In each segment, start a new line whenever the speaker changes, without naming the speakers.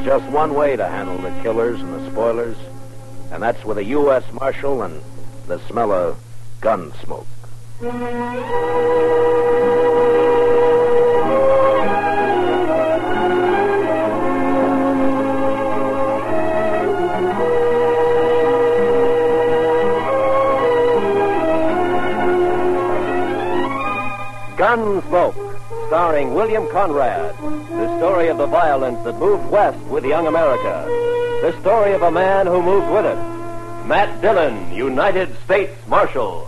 There's just one way to handle the killers and the spoilers, and that's with a U.S. Marshal and the smell of gun smoke.
Gunsmoke, starring William Conrad. The story of the violence that moved west with young America. The story of a man who moved with it. Matt Dillon, United States Marshal.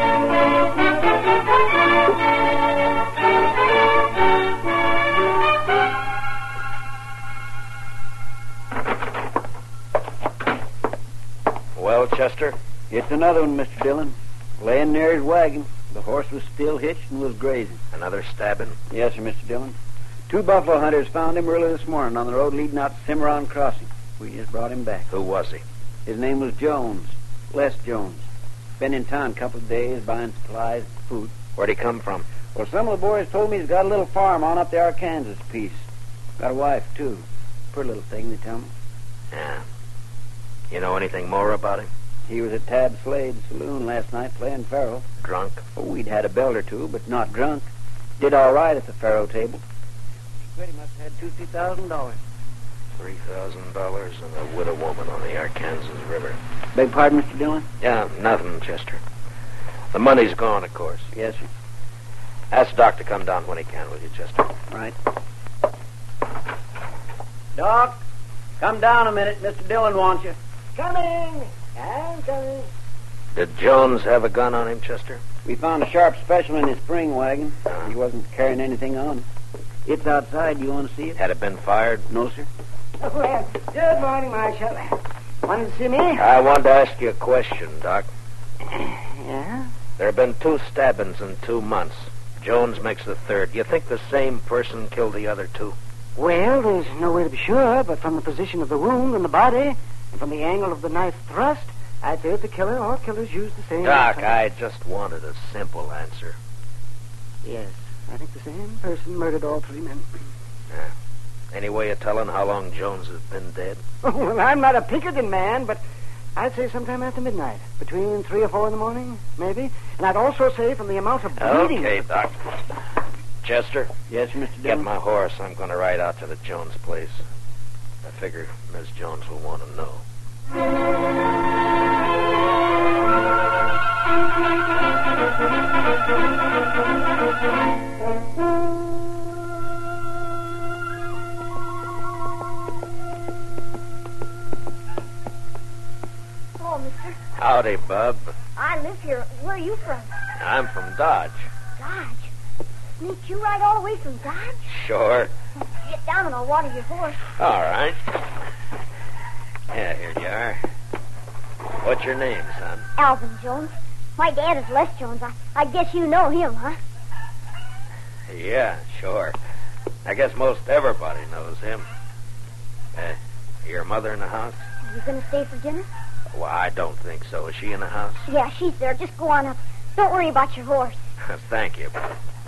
Well, Chester?
It's another one, Mr. Dillon. Laying near his wagon. The horse was still hitched and was grazing.
Another stabbing?
Yes, sir, Mr. Dillon. 2 buffalo hunters found him early this morning on the road leading out to Cimarron Crossing. We just brought him back.
Who was he?
His name was Jones. Les Jones. Been in town a couple of days buying supplies and food.
Where'd he come from?
Well, some of the boys told me he's got a little farm on up the Arkansas piece. Got a wife, too. Pretty little thing, they tell me.
Yeah. You know anything more about him?
He was at Tab Slade's saloon last night playing faro.
Drunk?
Oh, we'd had a belt or two, but not drunk. Did all right at the faro table. He pretty must have had $2,000.
$3,000 and a widow woman on the Arkansas River.
Beg pardon, Mr. Dillon?
Yeah, nothing, Chester. The money's gone, of course.
Yes, sir.
Ask Doc to come down when he can, will you, Chester?
Right. Doc, come down a minute. Mr. Dillon wants you.
Coming. I'm coming.
Did Jones have a gun on him, Chester?
We found a sharp special in his spring wagon. He wasn't carrying anything on. It's outside. You want to see it?
Had it been fired?
No, sir.
Well, good morning, Marshal. Wanted to see me?
I wanted to ask you a question, Doc.
Yeah?
There have been 2 stabbings in 2 months. Jones makes the 3rd. You think the same person killed the other 2?
Well, there's no way to be sure, but from the position of the wound in the body and from the angle of the knife thrust, I'd say that the killer or killers used the same...
Doc, I just wanted a simple answer.
Yes, I think the same person murdered all 3 men.
Yeah. Any way of telling how long Jones has been dead?
Oh, well, I'm not a Pinkerton man, but I'd say sometime after midnight. Between 3 or 4 in the morning, maybe. And I'd also say from the amount of bleeding...
Okay, Doc. Chester?
Yes, Mr. Dillon?
Get my horse. I'm going to ride out to the Jones place. I figure Miss Jones will want to know.
Hello, mister.
Howdy, Bub.
I live here. Where are you from?
I'm from Dodge.
Dodge. Sneak you ride all the way from Dodge?
Sure.
Get down and I'll water your horse.
All right. Yeah, here you are. What's your name, son?
Alvin Jones. My dad is Les Jones. I guess you know him, huh?
Yeah, sure. I guess most everybody knows him. Your mother in the house?
Are you going to stay for dinner?
Well, I don't think so. Is she in the house?
Yeah, she's there. Just go on up. Don't worry about your horse.
Thank you.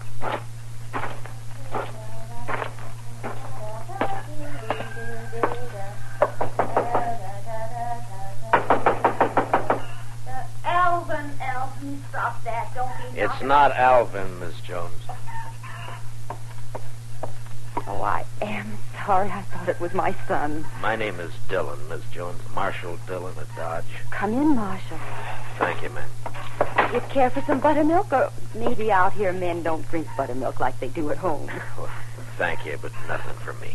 Alvin, stop that. Don't be
It's not Alvin, Miss Jones.
Oh, I am sorry. I thought it was my son.
My name is Dillon, Miss Jones. Marshal Dillon at Dodge.
Come in, Marshal.
Thank you, ma'am.
You care for some buttermilk? Or maybe out here men don't drink buttermilk like they do at home.
Well, thank you, but nothing for me.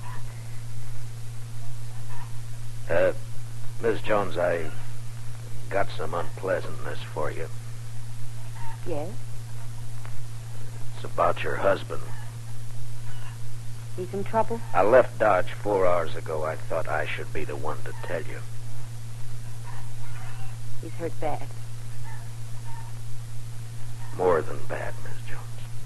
Miss Jones, I got some unpleasantness for you.
Yes?
It's about your husband.
He's in trouble?
I left Dodge 4 hours ago. I thought I should be the one to tell you.
He's hurt bad.
More than bad, Miss Jones.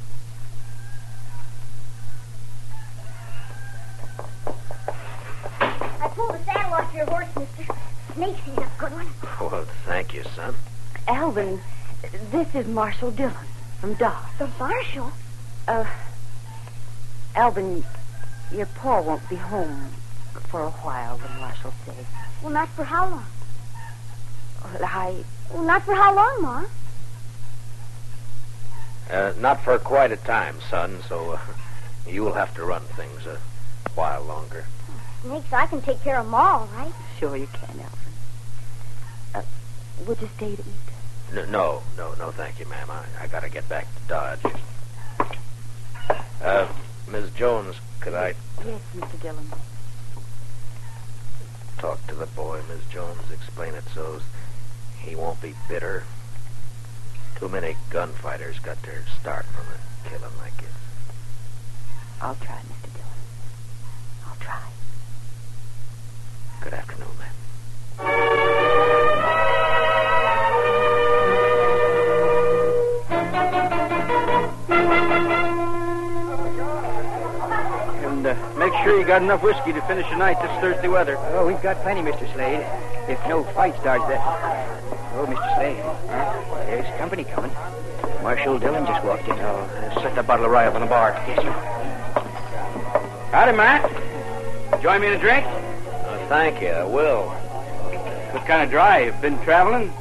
I pulled the saddle off your horse, mister. Snakes, he's a good one.
Well, thank you, son.
Alvin, this is Marshal Dillon from Dodge.
The marshal?
Alvin, your pa won't be home For a while, the marshal says.
Well, not for how long?
Well,
not for how long, Ma?
Not for quite a time, son, so you will have to run things a while longer.
Snakes, I can take care of them all, right?
Sure you can, Alfred. Would you stay to eat?
No, thank you, ma'am. I gotta get back to Dodge. Miss Jones, could I
Yes, Mr. Dillon.
talk to the boy, Miss Jones? Explain it so he won't be bitter. Too many gunfighters got their start from a killing like this.
I'll try, Mr. Dillon. I'll try.
Good afternoon, ma'am.
And make sure you got enough whiskey to finish the night this Thursday weather.
Oh, we've got plenty, Mr. Slade. If no fight starts that... Oh, Mr. Slade. There's company coming. Marshal Dillon just walked in.
Oh, set that bottle of rye up on the bar.
Yes, sir.
Howdy, Matt. Join me in a drink?
Thank you, I will.
What kind of drive? Been traveling?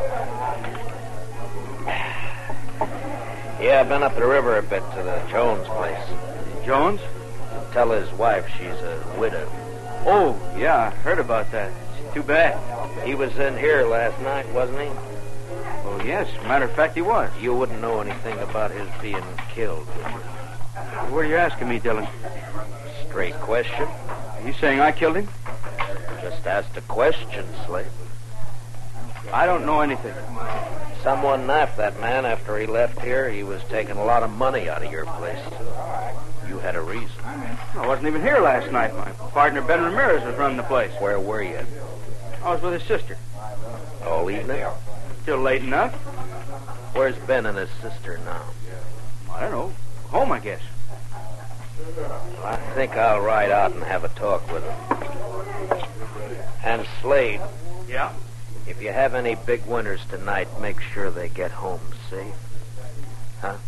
Yeah, I've been up the river a bit to the Jones place.
Jones?
Tell his wife she's a widow.
Oh, yeah, I heard about that. It's too bad.
He was in here last night, wasn't he?
Oh, yes. Matter of fact, he was.
You wouldn't know anything about his being killed, would you?
What are you asking me, Dillon?
Straight question.
Are you saying I killed him?
Just asked a question, Slade.
I don't know anything.
Someone knifed that man after he left here. He was taking a lot of money out of your place. You had a reason.
I wasn't even here last night. My partner, Ben Ramirez, was running the place.
Where were you?
I was with his sister.
All evening?
Still late enough.
Where's Ben and his sister now?
I don't know. Home, I guess.
I think I'll ride out and have a talk with him. And Slade,
Yeah?
if you have any big winners tonight, make sure they get home safe. Huh?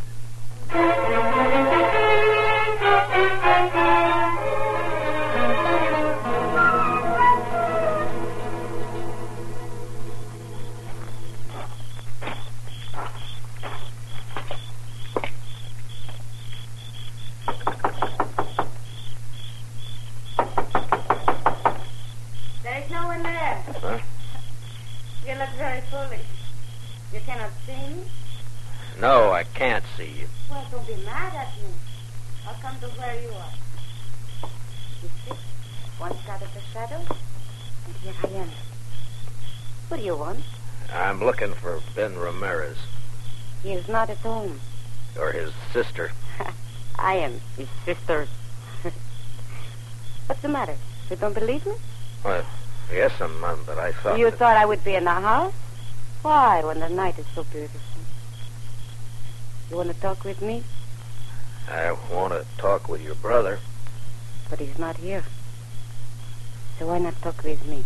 There is no one there.
Huh?
You look very foolish. You cannot see me?
No, I can't see you.
Well, don't be mad at me. I'll come to where you are. You see, once out of the shadows, and here I am.
What do you want?
I'm looking for Ben Ramirez,
He is not at home.
or his sister.
I am his sister. What's the matter? You don't believe me?
Well, yes, but I thought...
You
that-
thought I would be in the house? Why, when the night is so beautiful? You want to talk with me?
I want to talk with your brother.
But he's not here. So why not talk with me?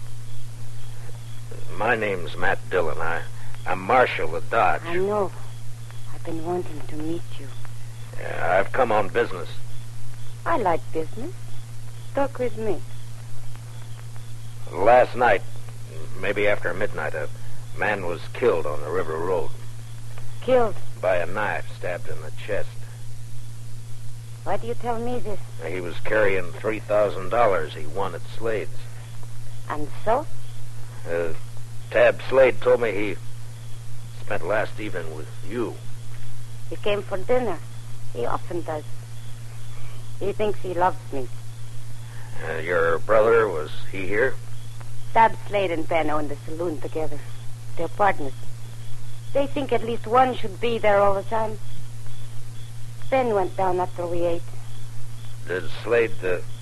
My name's Matt Dillon. I'm Marshal of Dodge.
I know. I've been wanting to meet you.
I've come on business.
I like business. Talk with me.
Last night, maybe after midnight, a man was killed on the river road
Killed.
by a knife stabbed in the chest.
Why do you tell me this?
He was carrying $3,000 he won at Slade's.
And so?
Tab Slade told me he spent last evening with you.
He came for dinner. He often does. He thinks he loves me.
Your brother, was he here?
Tab Slade and Ben own the saloon together. They're partners. They think at least one should be there all the time. Ben went down after we ate.
Did Slade,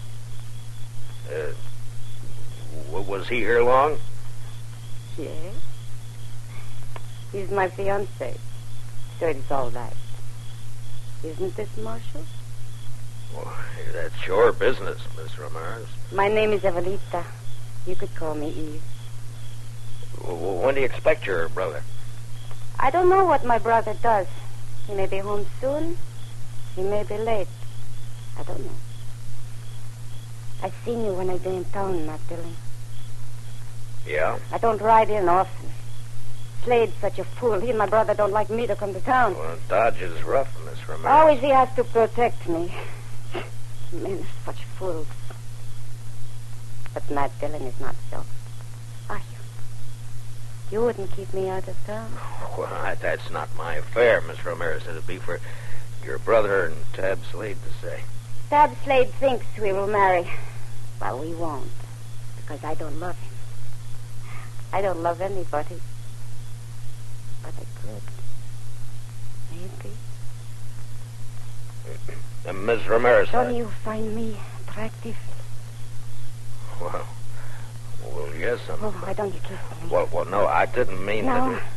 was he here long?
Yes. He's my fiancé. So it's all right. Isn't this, Marshal?
Well, that's your business, Miss Ramirez.
My name is Evelita. You could call me Eve.
When do you expect your brother?
I don't know what my brother does. He may be home soon. He may be late. I don't know. I've seen you when I've been in town, Matt Dillon.
Yeah?
I don't ride in often. Slade's such a fool. He and my brother don't like me to come to town.
Well, Dodge is rough, Miss Ramirez.
Always he has to protect me. Men are such fools. But Matt Dillon is not so. Are you? You wouldn't keep me out of town?
Well, that's not my affair, Miss Ramirez. It'd be for your brother and Tab Slade to say.
Tab Slade thinks we will marry. Well, we won't. Because I don't love him. I don't love anybody. But I could. Maybe.
Miss Ramirez.
Don't you find me attractive?
Well, yes, I'm...
Oh, why don't you kiss me?
Well, no, I didn't mean
No.
to...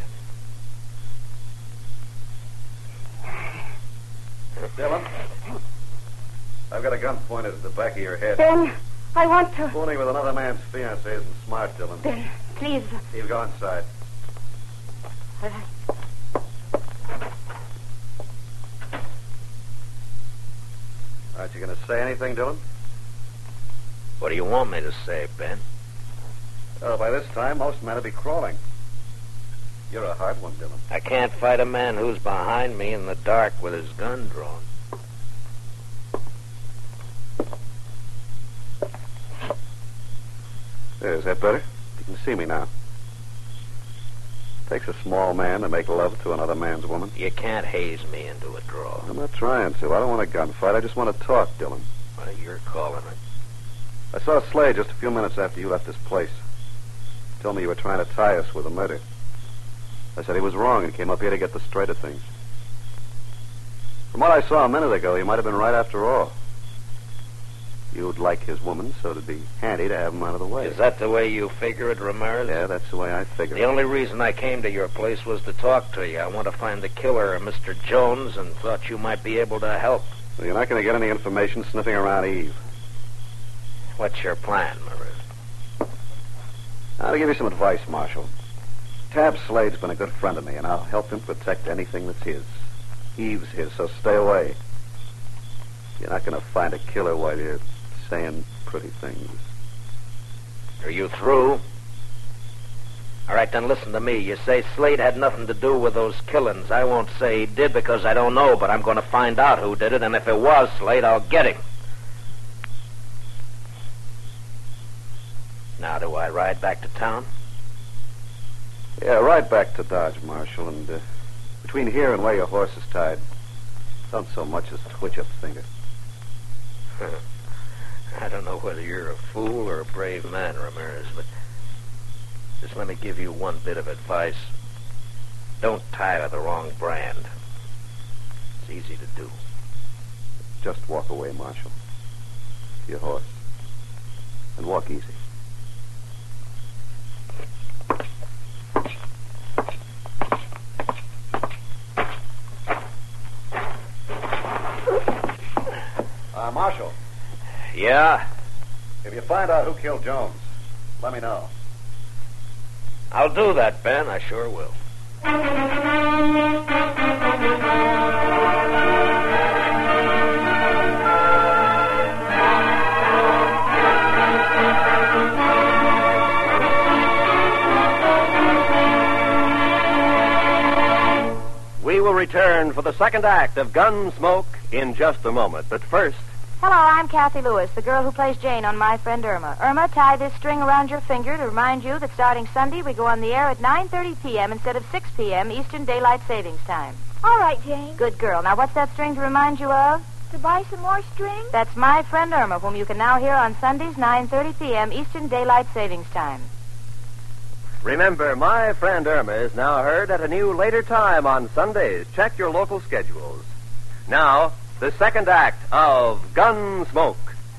Dillon, I've got a gun pointed at the back of your head.
Ben, I want to...
Fooling with another man's fiancée isn't smart, Dillon.
Ben, please.
He'll go inside.
All right.
Aren't you going to say anything, Dillon?
What do you want me to say, Ben?
Oh, by this time, most men will be crawling. You're a hard one, Dillon.
I can't fight a man who's behind me in the dark with his gun drawn.
There, is that better? You can see me now. Takes a small man to make love to another man's woman.
You can't haze me into a draw.
I'm not trying to. I don't want a gunfight. I just want to talk, Dillon.
Well, you're calling it.
I saw Slade just a few minutes after you left this place. He told me you were trying to tie us with a murder. I said he was wrong and came up here to get the straight of things. From what I saw a minute ago, he might have been right after all. You'd like his woman, so it'd be handy to have him out of the way.
Is that the way you figure it, Ramirez?
Yeah, that's the way I figure it.
The only reason I came to your place was to talk to you. I want to find the killer, Mr. Jones, and thought you might be able to help.
Well, you're not going to get any information sniffing around Eve.
What's your plan, Maris?
I'll give you some advice, Marshal. Tab Slade's been a good friend of me, and I'll help him protect anything that's his. Eve's his, so stay away. You're not going to find a killer while you're saying pretty things.
Are you through? All right, then listen to me. You say Slade had nothing to do with those killings. I won't say he did because I don't know, but I'm going to find out who did it, and if it was Slade, I'll get him. Now, do I ride back to town?
Yeah, ride back to Dodge, Marshal, and between here and where your horse is tied, don't so much as twitch a finger.
I don't know whether you're a fool or a brave man, Ramirez, but just let me give you one bit of advice. Don't tie to the wrong brand. It's easy to do.
Just walk away, Marshal. To your horse. And walk easy. Marshal.
Yeah?
If you find out who killed Jones, let me know.
I'll do that, Ben. I sure will.
We will return for the second act of Gunsmoke in just a moment. But first...
Hello, I'm Kathy Lewis, the girl who plays Jane on My Friend Irma. Irma, tie this string around your finger to remind you that starting Sunday, we go on the air at 9:30 p.m. instead of 6 p.m. Eastern Daylight Savings Time.
All right, Jane.
Good girl. Now, what's that string to remind you of?
To buy some more string?
That's My Friend Irma, whom you can now hear on Sundays, 9:30 p.m. Eastern Daylight Savings Time.
Remember, My Friend Irma is now heard at a new later time on Sundays. Check your local schedules. Now, the second act of Gunsmoke.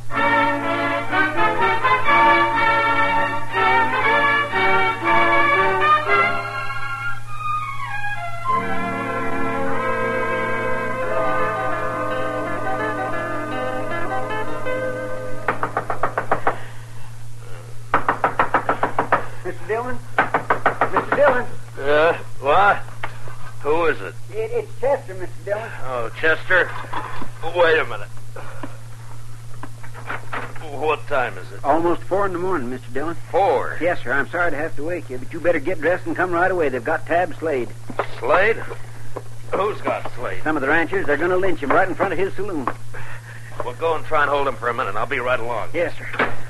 Mr. Dillon? Mr. Dillon?
What? Who is it?
It's Chester, Mr. Dillon.
Oh, Chester. Wait a minute. What time is it?
Almost 4 in the morning, Mr. Dillon.
4?
Yes, sir. I'm sorry to have to wake you, but you better get dressed and come right away. They've got Tab Slade.
Slade? Who's got Slade?
Some of the ranchers, they're going to lynch him right in front of his saloon.
Well, go and try and hold him for a minute. I'll be right along.
Yes, sir.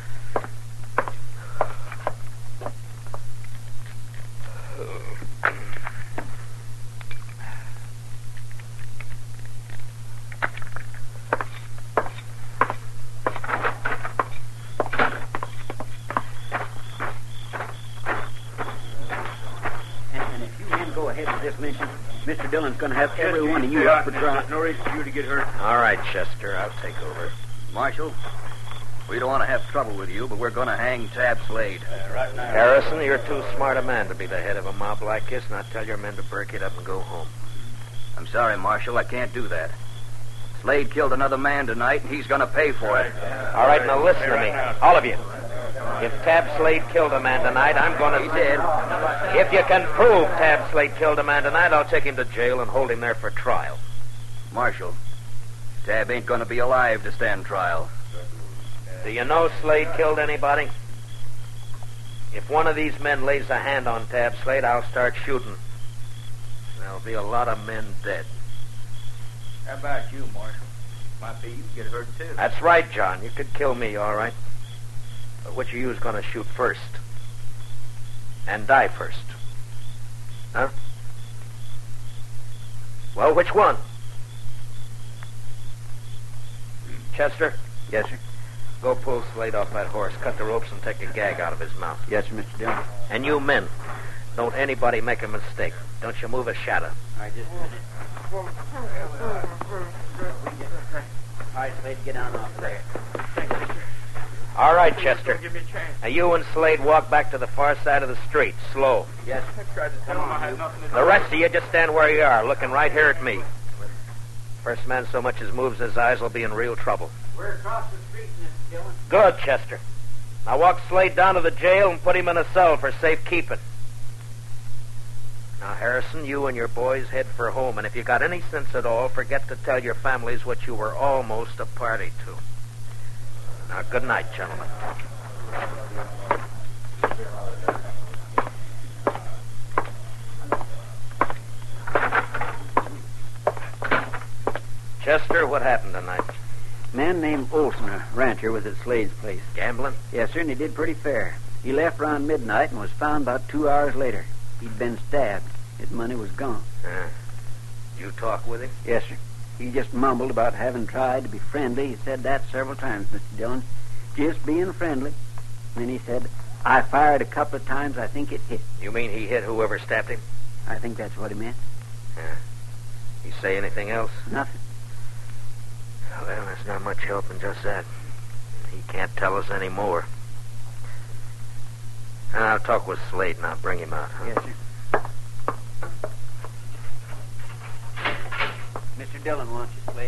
Mr. Dillon's going to have every one of you up for trial.
There's no reason for you to get hurt.
All right, Chester. I'll take over.
Marshal, we don't want to have trouble with you, but we're going to hang Tab Slade.
Right now. Harrison, you're too smart a man to be the head of a mob like this. Now tell your men to break it up and go home.
I'm sorry, Marshal. I can't do that. Slade killed another man tonight, and he's going to pay for it.
All right, now listen to me. All of you. If Tab Slade killed a man tonight, I'm going to...
He did.
If you can prove Tab Slade killed a man tonight, I'll take him to jail and hold him there for trial.
Marshal, Tab ain't going to be alive to stand trial.
Do you know Slade killed anybody? If one of these men lays a hand on Tab Slade, I'll start shooting. There'll be a lot of men dead.
How about you, Marshal? Might be you get hurt, too.
That's right, John. You could kill me, all right. But which of you is going to shoot first? And die first? Huh? Well, which one? Chester?
Yes, sir.
Go pull Slade off that horse, cut the ropes, and take a gag out of his mouth.
Yes, sir, Mr. Dillon.
And you men, don't anybody make a mistake. Don't you move a shadow.
All right, just a minute. All right, Slade, get down off there.
All right, Chester.
Give me a chance.
Now, you and Slade walk back to the far side of the street, slow.
Yes,
I tried to tell him I had nothing to do.
The rest of you just stand where you are, looking right here at me. First man so much as moves his eyes will be in real trouble.
We're across the street, Mr. Dillon.
Good, Chester. Now walk Slade down to the jail and put him in a cell for safekeeping. Now, Harrison, you and your boys head for home, and if you got any sense at all, forget to tell your families what you were almost a party to. Now, good night, gentlemen. Chester, what happened tonight?
A man named Olson, a rancher, was at Slade's place.
Gambling?
Yes, sir, and he did pretty fair. He left around midnight and was found about 2 hours later. He'd been stabbed. His money was gone.
You talk with him?
Yes, sir. He just mumbled about having tried to be friendly. He said that several times, Mr. Dillon. Just being friendly. And then he said, I fired a couple of times. I think it hit.
You mean he hit whoever stabbed him?
I think that's what he meant.
He say anything else?
Nothing.
Well, there's not much help in just that. He can't tell us any more. I'll talk with Slade and I'll bring him out. Huh?
Yes, sir. Mr. Dillon wants you, Slade.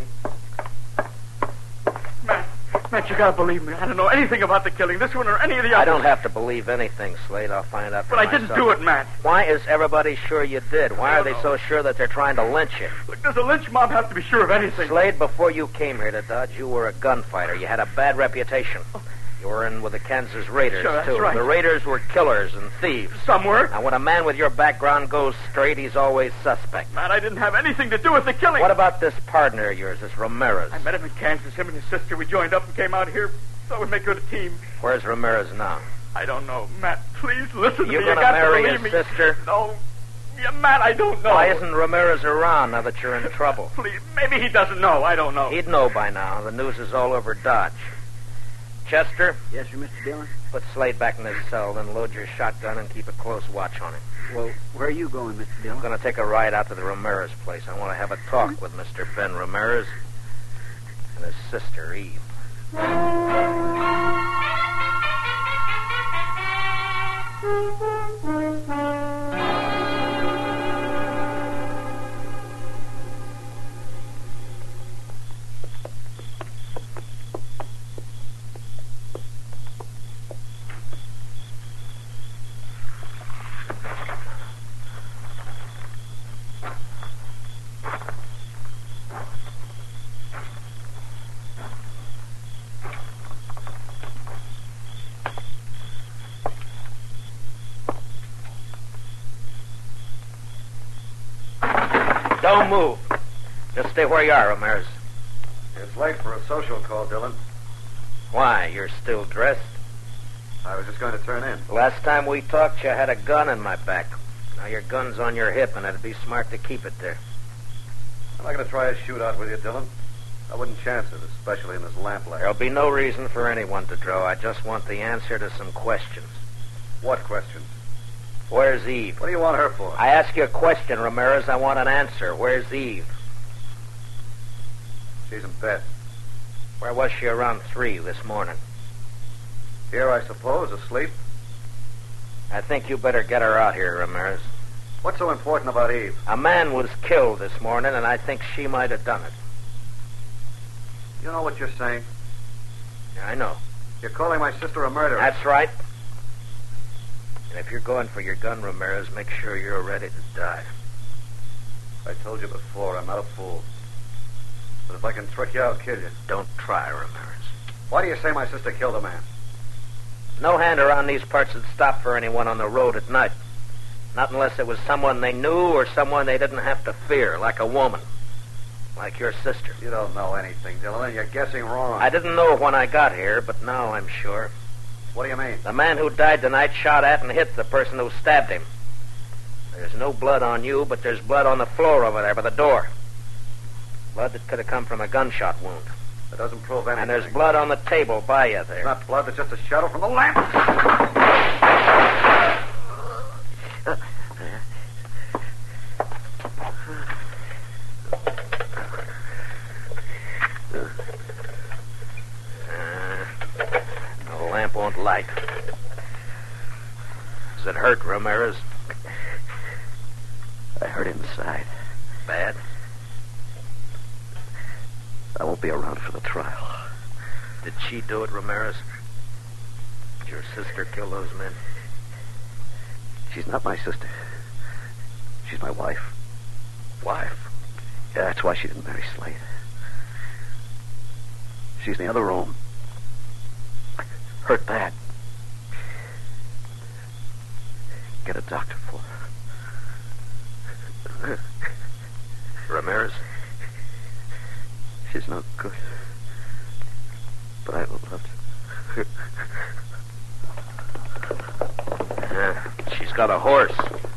Matt, you gotta believe me. I don't know anything about the killing. This one or any of the others.
I don't have to believe anything, Slade. I'll find out for
But I
myself.
didn't do it, Matt.
Why is everybody sure you did? Why are they so sure that they're trying to lynch you?
Look, does a lynch mob have to be sure of anything?
Slade, before you came here to Dodge, you were a gunfighter. You had a bad reputation. You were in with the Kansas Raiders,
Sure, that's
too.
right.
The Raiders were killers and thieves.
Some were.
Now, when a man with your background goes straight, he's always suspect.
Matt, I didn't have anything to do with the killing.
What about this partner of yours, this Ramirez?
I met him in Kansas. Him and his sister. We joined up and came out here. Thought we'd make good a team.
Where's Ramirez now?
I don't know. Matt, please listen to
You
me.
gonna
You got
marry
to
his
believe me.
sister?
No. Yeah, Matt, I don't know.
Why isn't Ramirez around now that you're in trouble?
Please, maybe he doesn't know. I don't know.
He'd know by now. The news is all over Dodge. Chester,
Yes, sir, Mr. Dillon.
put Slade back in his cell, then load your shotgun and keep a close watch on him.
Well, where are you going, Mr.
I'm
Dillon?
going to take a ride out to the Ramirez place. I want to have a talk with Mr. Ben Ramirez and his sister, Eve. Don't move. Just stay where you are, Ramirez.
It's late for a social call, Dillon.
Why? You're still dressed?
I was just going to turn in.
Last time we talked, you had a gun in my back. Now your gun's on your hip, and it'd be smart to keep it there.
I'm not going to try a shootout with you, Dillon. I wouldn't chance it, especially in this lamplight.
There'll be no reason for anyone to draw. I just want the answer to some questions.
What questions?
Where's Eve?
What do you want her for?
I ask you a question, Ramirez. I want an answer. Where's Eve?
She's in bed.
Where was she around 3 this morning?
Here, I suppose, asleep.
I think you better get her out here, Ramirez.
What's so important about Eve?
A man was killed this morning, and I think she might have done it.
You know what you're saying?
Yeah, I know.
You're calling my sister a murderer.
That's right. And if you're going for your gun, Ramirez, make sure you're ready to die.
I told you before, I'm not a fool. But if I can trick you, I'll kill you.
Don't try, Ramirez.
Why do you say my sister killed a man?
No hand around these parts would stop for anyone on the road at night. Not unless it was someone they knew or someone they didn't have to fear, like a woman. Like your sister.
You don't know anything, Dillon. You're guessing wrong.
I didn't know when I got here, but now I'm sure.
What do you mean?
The man who died tonight shot at and hit the person who stabbed him. There's no blood on you, but there's blood on the floor over there by the door. Blood that could have come from a gunshot wound.
That doesn't prove anything.
And there's blood on the table by you there.
It's not blood, it's just a shadow from the lamp.
The lamp won't light. Does it hurt, Ramirez?
I hurt inside.
Bad?
I won't be around for the trial.
Did she do it, Ramirez? Did your sister kill those men?
She's not my sister. She's my wife.
Wife?
Yeah, that's why she didn't marry Slade. She's in the other room. Hurt bad. Get a doctor for her.
Ramirez?
She's no good. But I loved her.
She's got a horse.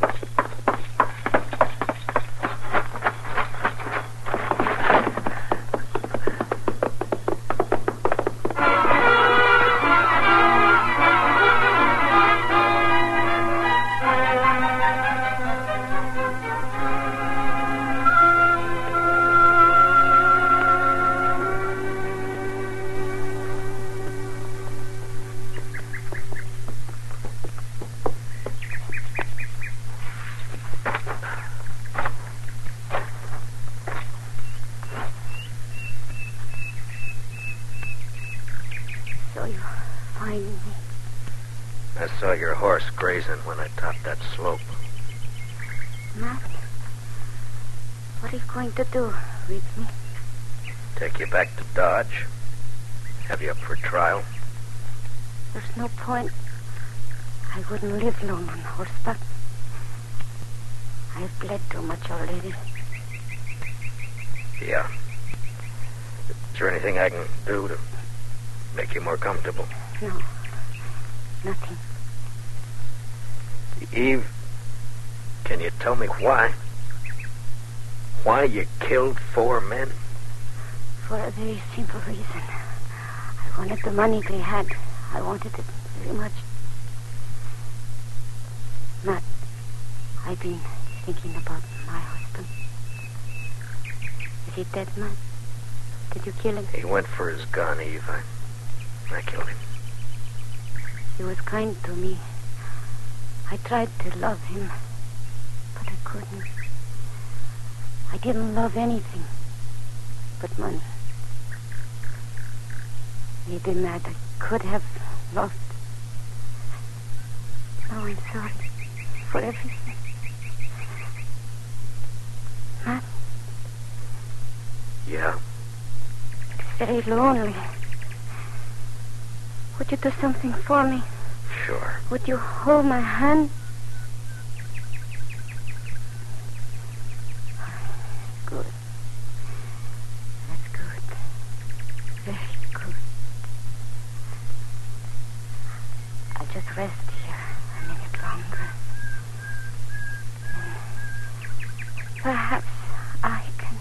I saw your horse grazing when I topped that slope.
Matt, what are you going to do with me?
Take you back to Dodge. Have you up for trial?
There's no point. I wouldn't live long on horseback. I've bled too much already.
Yeah. Is there anything I can do to make you more comfortable?
No. Nothing.
Eve, can you tell me why? Why you killed 4 men?
For a very simple reason. I wanted the money they had. I wanted it very much. Matt, I've been thinking about my husband. Is he dead, Matt? Did you kill him?
He went for his gun, Eve. I killed him.
He was kind to me. I tried to love him, but I couldn't. I didn't love anything but money. Maybe, Matt, I could have loved. Oh, I'm sorry for everything. Matt?
Yeah?
It's very lonely. Would you do something for me?
Sure.
Would you hold my hand? good. That's good. Very good. I'll just rest here a minute longer. Perhaps I can...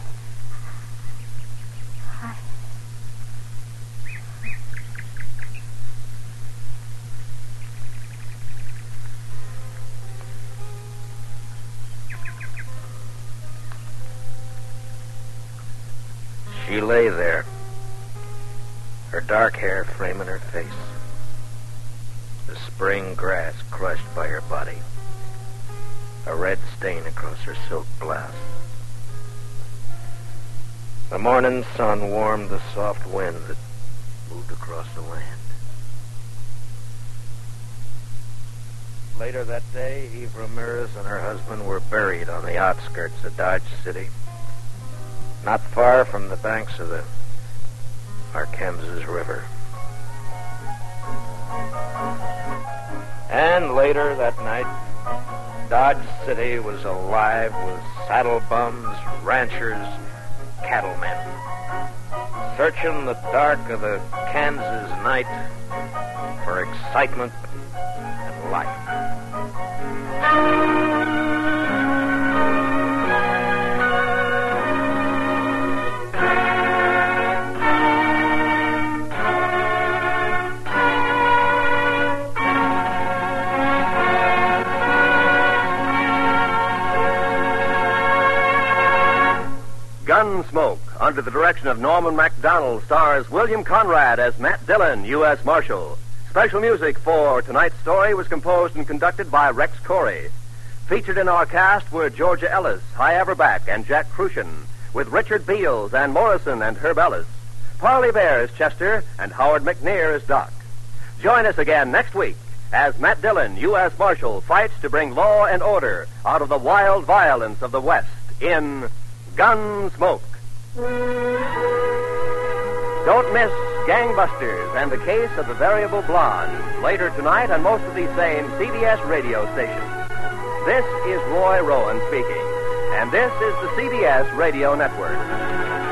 She lay there, her dark hair framing her face, the spring grass crushed by her body, a red stain across her silk blouse. The morning sun warmed the soft wind that moved across the land. Later that day, Eve Ramirez and her husband were buried on the outskirts of Dodge City, not far from the banks of the Arkansas River. And later that night, Dodge City was alive with saddle bums, ranchers, cattlemen, searching the dark of the Kansas night for excitement and life.
Gunsmoke, under the direction of Norman MacDonald, stars William Conrad as Matt Dillon, U.S. Marshal. Special music for tonight's story was composed and conducted by Rex Corey. Featured in our cast were Georgia Ellis, Hy Averback, and Jack Crucian, with Richard Beals, Ann Morrison, and Herb Ellis. Parley Bear as Chester, and Howard McNear as Doc. Join us again next week as Matt Dillon, U.S. Marshal, fights to bring law and order out of the wild violence of the West in Gunsmoke. Don't miss Gangbusters and the Case of the Variable Blonde later tonight on most of these same CBS radio stations. This is Roy Rowan speaking, and this is the CBS Radio Network.